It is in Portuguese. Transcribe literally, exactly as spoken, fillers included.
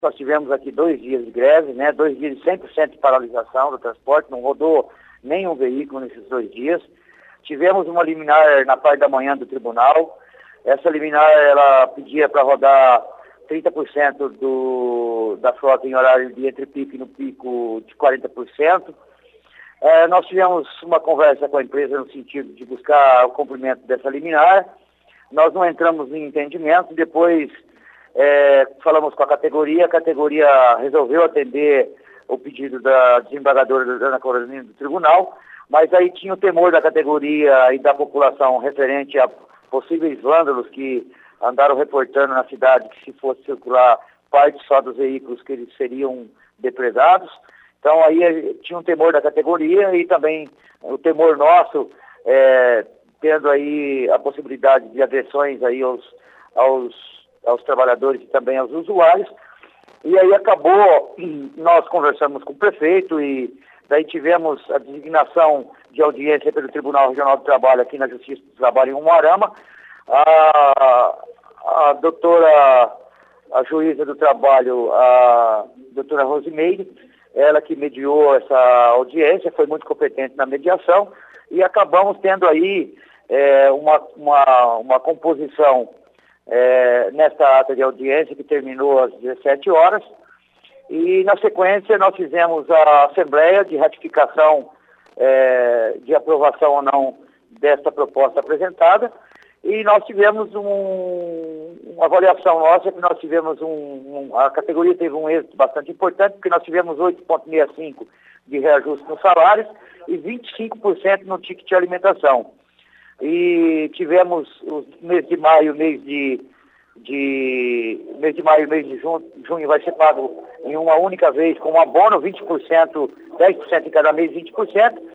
Nós tivemos aqui dois dias de greve, né? Dois dias de cem por cento de paralisação do transporte, não rodou nenhum veículo nesses dois dias. Tivemos uma liminar na parte da manhã do tribunal. Essa liminar, ela pedia para rodar trinta por cento do, da frota em horário de entre pico e no pico de quarenta por cento. É, nós tivemos uma conversa com a empresa no sentido de buscar o cumprimento dessa liminar. Nós não entramos em entendimento, depois é, falamos com a categoria, a categoria resolveu atender o pedido da desembargadora Ana Carolina do tribunal, mas aí tinha o temor da categoria e da população referente a possíveis vândalos que andaram reportando na cidade que se fosse circular parte só dos veículos que eles seriam depredados. Então aí tinha um temor da categoria e também o temor nosso, é, tendo aí a possibilidade de agressões aí aos, aos, aos trabalhadores e também aos usuários. E aí acabou, nós conversamos com o prefeito e daí tivemos a designação de audiência pelo Tribunal Regional do Trabalho aqui na Justiça do Trabalho em Umuarama. A, a doutora, a juíza do trabalho, a doutora Rosimeire, ela que mediou essa audiência, foi muito competente na mediação e acabamos tendo aí é, uma, uma, uma composição é, nesta ata de audiência que terminou às dezessete horas e na sequência nós fizemos a assembleia de ratificação é, de aprovação ou não desta proposta apresentada e nós tivemos um, uma avaliação nossa que nós tivemos um, um, a categoria teve um êxito bastante importante, porque nós tivemos oito vírgula sessenta e cinco por cento de reajuste nos salários e vinte e cinco por cento no ticket de alimentação. E tivemos os mês de maio, mês de, de mês de maio, mês de junho, junho vai ser pago em uma única vez com um abono, vinte por cento, dez por cento em cada mês, vinte por cento.